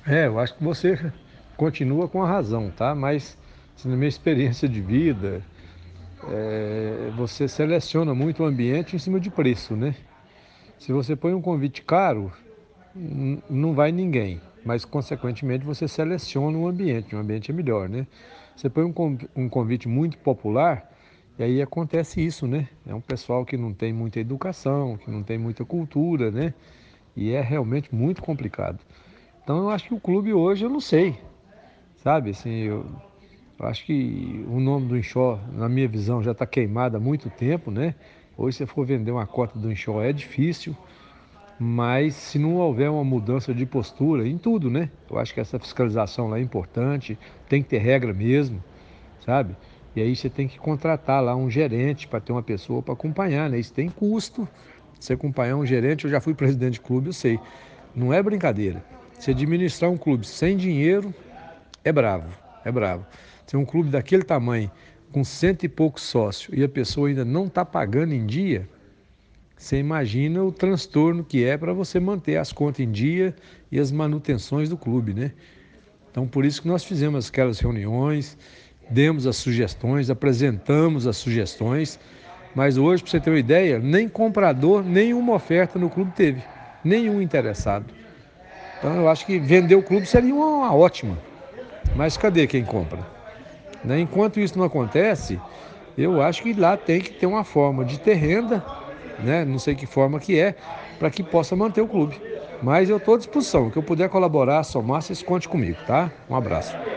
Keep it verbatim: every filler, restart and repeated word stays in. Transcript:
É, eu acho que você continua com a razão, tá? Mas assim, na minha experiência de vida, é, você seleciona muito o ambiente em cima de preço, né? Se você põe um convite caro, n- não vai ninguém, mas consequentemente você seleciona o ambiente, o ambiente é melhor, né? Você põe um, con- um convite muito popular, e aí acontece isso, né? É um pessoal que não tem muita educação, que não tem muita cultura, né? E é realmente muito complicado. Então eu acho que o clube hoje, eu não sei, sabe? Assim, eu, eu acho que o nome do Enxó, na minha visão, já está queimado há muito tempo, né? Hoje, se você for vender uma cota do Enxó, é difícil. Mas se não houver uma mudança de postura em tudo, né? Eu acho que essa fiscalização lá é importante, tem que ter regra mesmo, sabe? E aí você tem que contratar lá um gerente para ter uma pessoa para acompanhar, né? Isso tem custo. Você acompanhar um gerente, eu já fui presidente de clube, eu sei. Não é brincadeira. Se administrar um clube sem dinheiro, é bravo, é bravo. Se é um clube daquele tamanho, com cento e poucos sócios, e a pessoa ainda não está pagando em dia, você imagina o transtorno que é para você manter as contas em dia e as manutenções do clube, né? Então, por isso que nós fizemos aquelas reuniões, demos as sugestões, apresentamos as sugestões, mas hoje, para você ter uma ideia, nem comprador, nenhuma oferta no clube teve, nenhum interessado. Então, eu acho que vender o clube seria uma ótima, mas cadê quem compra? Né? Enquanto isso não acontece, eu acho que lá tem que ter uma forma de ter renda, né? Não sei que forma que é, para que possa manter o clube. Mas eu estou à disposição. O que eu puder colaborar, somar, vocês conte comigo, tá? Um abraço.